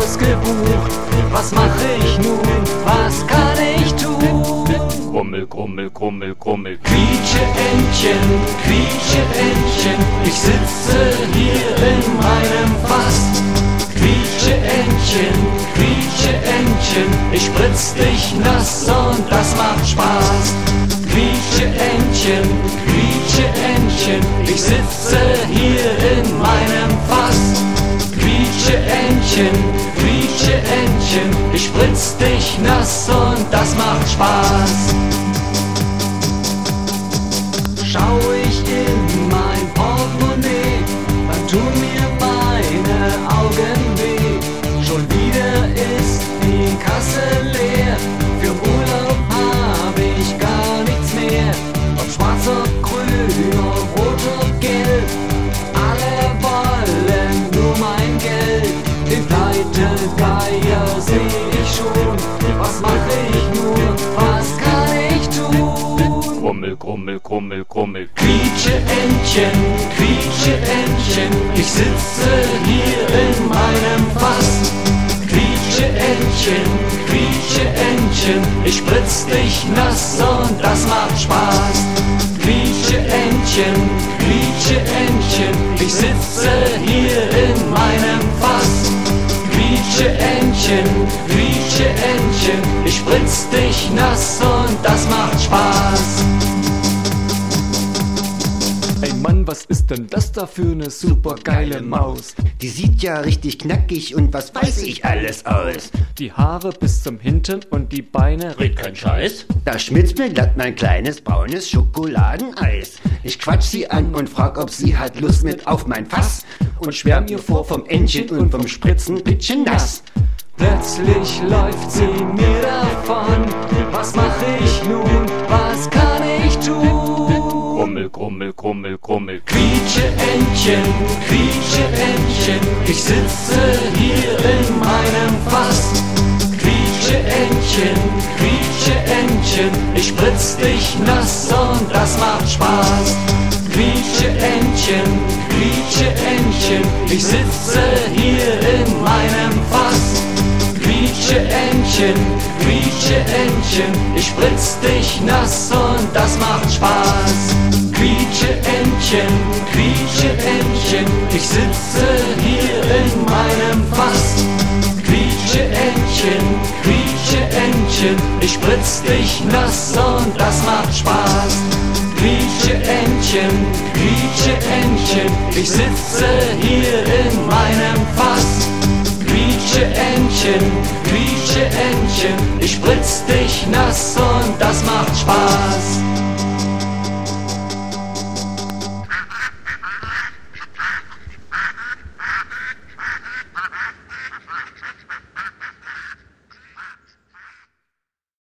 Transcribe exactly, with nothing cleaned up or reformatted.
ausgebucht. Was mache ich nun? Was kann ich tun? Grummel, grummel, grummel, grummel. Quietsche Entchen, quietsche Entchen, ich sitze hier in meinem Fass. Quietsche Entchen, quietsche Entchen, ich spritz dich nass und das macht Spaß. Quietsche Entchen, quietsche Entchen, ich sitze hier in meinem Fass. Quietsche Entchen, quietsche Entchen, ich spritz dich nass und das macht Spaß. Schau ich in mein Portemonnaie, dann tun mir meine Augen weh. Schon wieder ist die Kasse leer, für Urlaub hab ich gar nichts mehr. Ob schwarz, ob grün, ob rot, ob gelb, alle wollen nur mein Geld. Den Pleitegeier seh ich schon, was mache ich nur, was kann ich tun? Grummel, grummel, grummel, grummel. Quietsche Entchen, quietsche Entchen, ich sitze hier in meinem Fass. Quietsche Entchen, quietsche Entchen, ich spritz dich nass und das macht Spaß. Quietsche Entchen, quietsche Entchen, ich sitze hier in meinem Fass. Quietsche Entchen, quietsche Entchen, ich spritz dich nass und das macht Spaß. Ey Mann, was ist denn das da für eine super geile Maus? Die sieht ja richtig knackig und was weiß ich alles aus. Die Haare bis zum Hintern und die Beine. Red kein Scheiß. Da schmitzt mir glatt mein kleines braunes Schokoladeneis. Ich quatsch sie an und frag, ob sie hat Lust mit auf mein Fass. Und schwärm ihr vor vom Entchen und vom Spritzen pitchen nass. Plötzlich läuft sie mir davon. Was mache ich nun? Was kann ich tun? Grummel, grummel, grummel, grummel. Quietsche Entchen, quietsche Entchen, ich sitze hier in meinem Fass. Quietsche Entchen, quietsche Entchen, ich spritz dich nass und das macht Spaß. Quietsche Entchen, quietsche Entchen, ich sitze hier in meinem Fass. Quietsche Entchen, quietsche Entchen, ich spritz dich nass und das macht Spaß. Quietsche Entchen, quietsche Entchen, ich sitze hier in meinem Fass. Quietsche Entchen, quietsche Entchen, ich spritz dich nass und das macht Spaß. Quietsche Entchen, quietsche Entchen, ich sitze hier in meinem Fass. Quietsche Entchen,